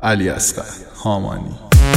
علیاصغر هامانی.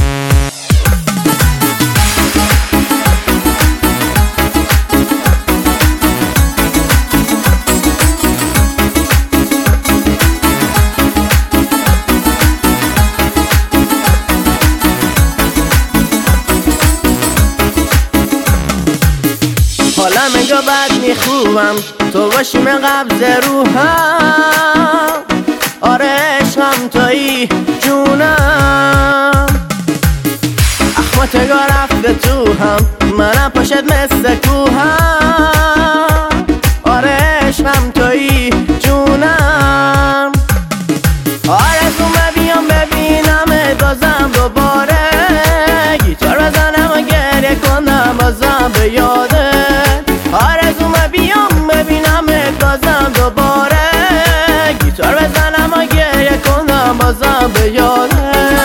حالم انگار بد میخوبم، تو باشی من قبض روحم. آره عشقم تویی جونم، اخمات انگار رفته تو هم، منم پاشد مثل کوهم. آره عشقم تویی جونم، آرزومه بیام ببینمت بازم دوباره، گیتار بزنم و گریه کنم بازم به یادت. آرزومه بیام ببینمت بازم دوباره، گیتار بزنم و گریه کنم بازم به یادت.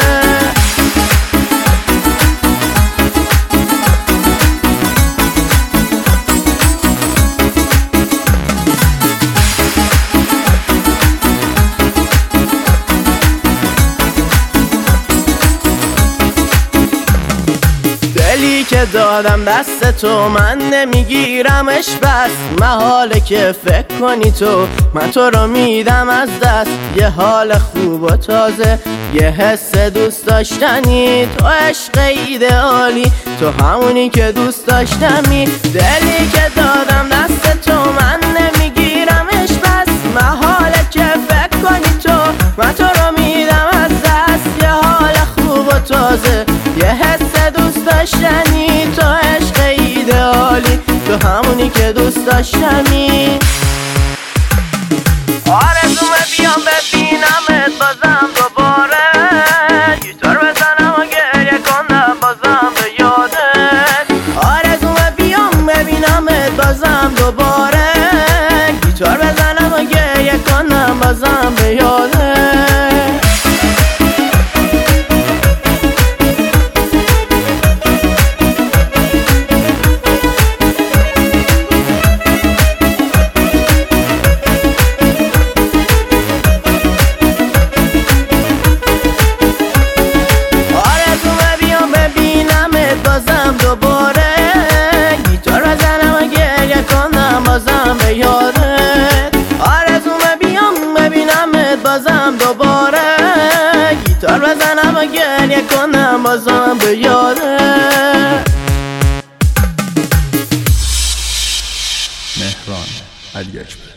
دلی که دادم دست تو من نمیگیرمش، بس محاله که فکر کنی تو من تو رو میدم از دست. یه حال خوب و تازه، یه حس دوست داشتنی، تو عشق ایدئالی، تو همونی که دوست داشتمی. دلی که دادم دست تو من نمیگیرمش، بس محاله که فکر کنی تو من تو رو میدم از دست. یه حال خوب و تازه، یه حس دوست داشتنی، تو عشق ایدئالی، تو همونی که دوست داشتمی. آرزومه بیام ببینمت بازم دوباره، گیتار بزنم و گریه کنم بازم به یادت. آرزومه بیام ببینمت بازم دوباره، گیتار بزنم و گریه کنم بازم به یادت. بازم دوباره، گیتار بزنم و گریه کنم بازم به یادت. آرزومه بیام ببینمت بازم دوباره، گیتار بزنم و گریه کنم بازم به یادت. مهران علیاصغر.